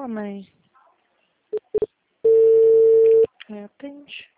fala, mãe. Atende.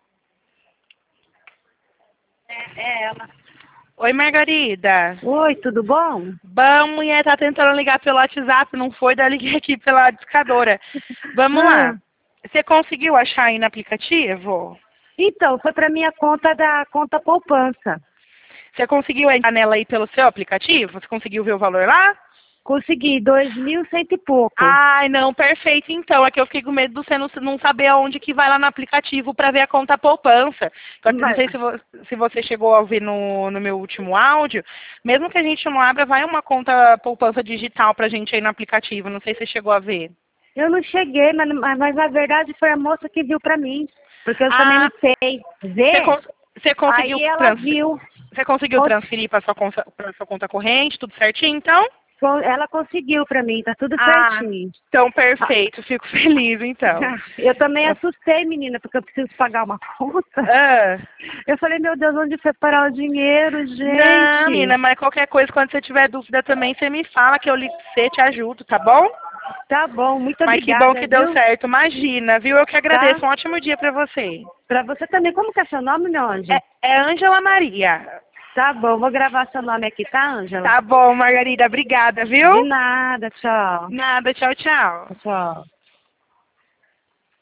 É ela. Oi, Margarida. Oi, tudo bom? Bom, mulher, tá tentando ligar pelo WhatsApp, não foi? Daí liguei aqui pela discadora. Vamos lá. Você conseguiu achar aí no aplicativo? Então, foi para minha conta da conta poupança. Você conseguiu entrar nela aí pelo seu aplicativo? Você conseguiu ver o valor lá? Consegui 2.100 e pouco. Ai, não, perfeito. Então, é que eu fiquei com medo de você não saber aonde que vai lá no aplicativo para ver a conta poupança. Então, não sei se você chegou a ver no meu último áudio. Mesmo que a gente não abra, vai uma conta poupança digital pra gente aí no aplicativo. Não sei se você chegou a ver. Eu não cheguei, mas na verdade foi a moça que viu para mim. Porque eu também não sei ver. Você conseguiu Aí ela viu. Você conseguiu transferir para sua conta corrente, tudo certinho, então? Ela conseguiu para mim, tá tudo certinho. Então, perfeito. Fico feliz, então. Eu também assustei, menina, porque eu preciso pagar uma conta. Eu falei, meu Deus, onde foi parar o dinheiro, gente? Não, menina, mas qualquer coisa, quando você tiver dúvida também, você me fala que eu ligo pra você, te ajudo, tá bom? Tá bom, muito obrigada. Mas que bom que deu certo, imagina, viu? Eu que agradeço. Um ótimo dia pra você. Pra você também. Como que é seu nome, meu anjo? É Ângela Maria. Tá bom, vou gravar seu nome aqui, tá, Ângela? Tá bom, Margarida, obrigada, viu? De nada, tchau. Nada, tchau, tchau. Tchau.